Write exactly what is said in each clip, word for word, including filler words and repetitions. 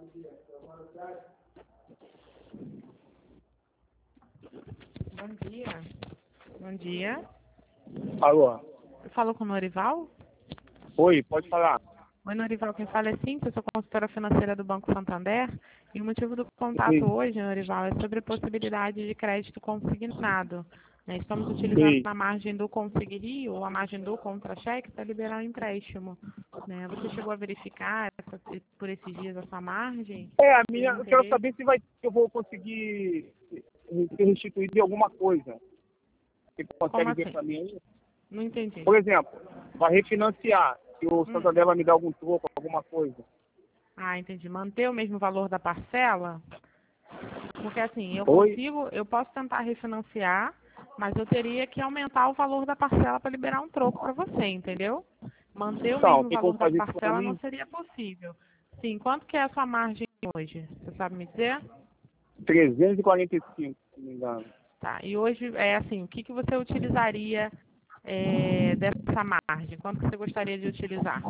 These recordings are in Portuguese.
Bom dia. Bom dia. Alô? Eu falo com o Norival? Oi, pode falar. Oi, Norival, quem fala é Cíntia, eu sou consultora financeira do Banco Santander. E o motivo do contato Sim. hoje, Norival, é sobre a possibilidade de crédito consignado. Né, estamos utilizando Sim. a margem do Conseguir ou a margem do contra-cheque para liberar o empréstimo. Né? Você chegou a verificar essa, por esses dias essa margem? É, a Tem minha, eu quero interesse? saber se, vai, se eu vou conseguir ser restituído em alguma coisa. Você Como consegue ver assim? para mim aí? Não entendi. Por exemplo, vai refinanciar, se o Hum. Santander vai me dar algum troco, alguma coisa. Ah, entendi. Manter o mesmo valor da parcela? Porque assim, eu Oi? consigo, eu posso tentar refinanciar, mas eu teria que aumentar o valor da parcela para liberar um troco para você, entendeu? Manter o Então, mesmo tem como valor da fazer isso para parcela não mim? seria possível. Sim, quanto que é a sua margem hoje? Você sabe me dizer? trezentos e quarenta e cinco, se não me engano. Tá, e hoje é assim, o que, que você utilizaria é, dessa margem? Quanto que você gostaria de utilizar?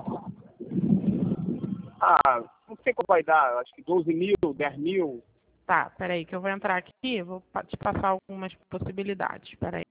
Ah, não sei quanto vai dar, acho que doze mil, dez mil. Tá, peraí, que eu vou entrar aqui, vou pa- te passar algumas possibilidades, peraí.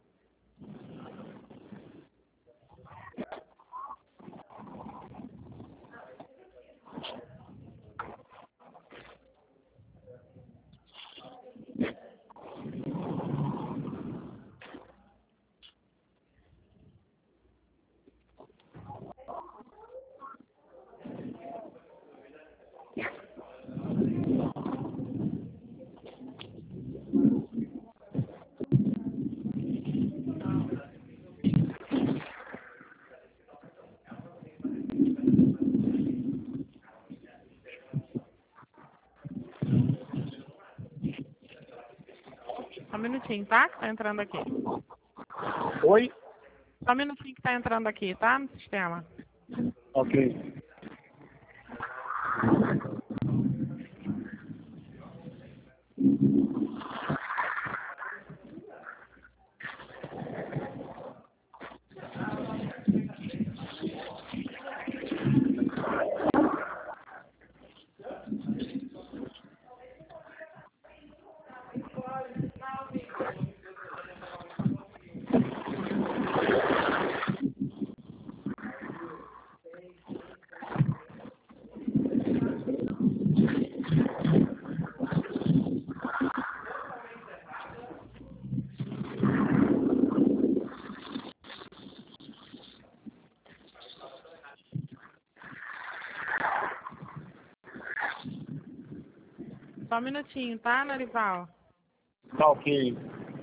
Só um minutinho, tá? Que tá entrando aqui. Oi? Só um minutinho que tá entrando aqui, tá? No sistema. Ok. Só um minutinho, tá, Norival? Tá ok.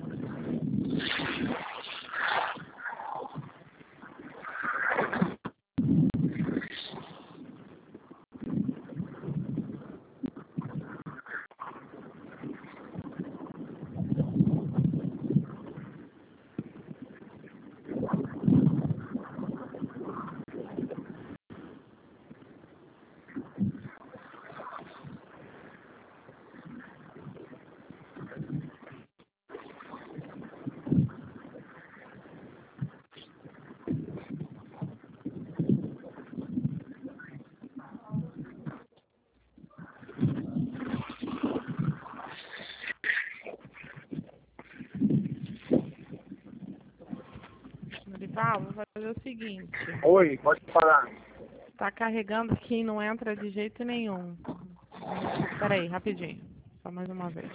Norival, vou fazer o seguinte. Oi, pode falar. Tá carregando aqui e não entra de jeito nenhum. Peraí, rapidinho. Só mais uma vez.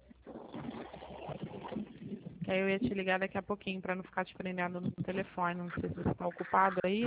Que aí eu ia te ligar daqui a pouquinho pra não ficar te prendendo no telefone. Não sei se você tá ocupado aí.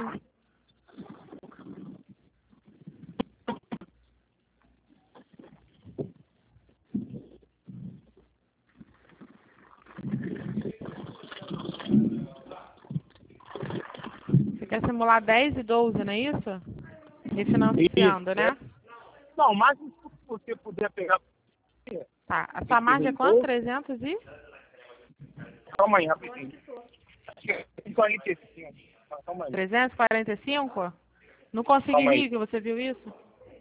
Você quer simular dez e doze, não é isso? Refinanciando, Isso, né? é. Não, mas se você puder pegar. Tá. A sua Esse margem é quanto? reembolso. trezentos e? Calma aí, rapidinho. Acho que é quarenta e cinco. Calma aí. trezentos e quarenta e cinco? Não consegui Calma aí. rir, que você viu isso?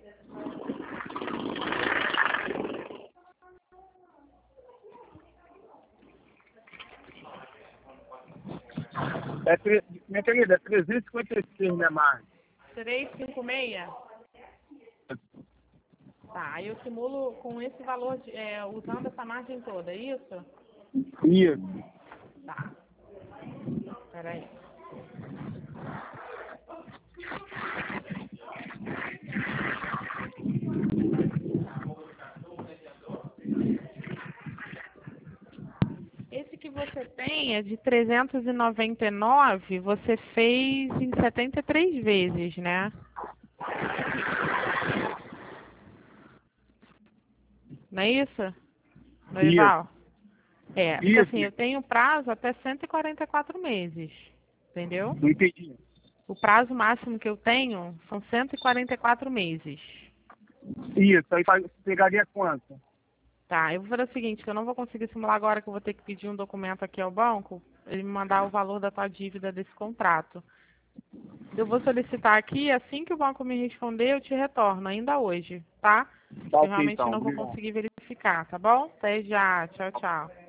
É, tre- minha querida, é trezentos e cinquenta e seis, minha margem. trezentos e cinquenta e seis? Tá, aí eu simulo com esse valor, de, é, usando essa margem toda, é isso? Isso. Tá. Peraí. Esse que você tem é de trezentos e noventa e nove, você fez em setenta e três vezes, né? Não é isso, Norival? É, porque Isso. assim, eu tenho prazo até cento e quarenta e quatro meses, entendeu? Não entendi. O prazo máximo que eu tenho são cento e quarenta e quatro meses. Isso, aí pa- pegaria quanto? Tá, eu vou fazer o seguinte, que eu não vou conseguir simular agora, que eu vou ter que pedir um documento aqui ao banco, ele me mandar o valor da tua dívida desse contrato. Eu vou solicitar aqui, assim que o banco me responder, eu te retorno, ainda hoje, tá? Tá Eu ok, realmente então. não vou Obrigado. conseguir verificar, tá bom? Até já, tchau, tchau.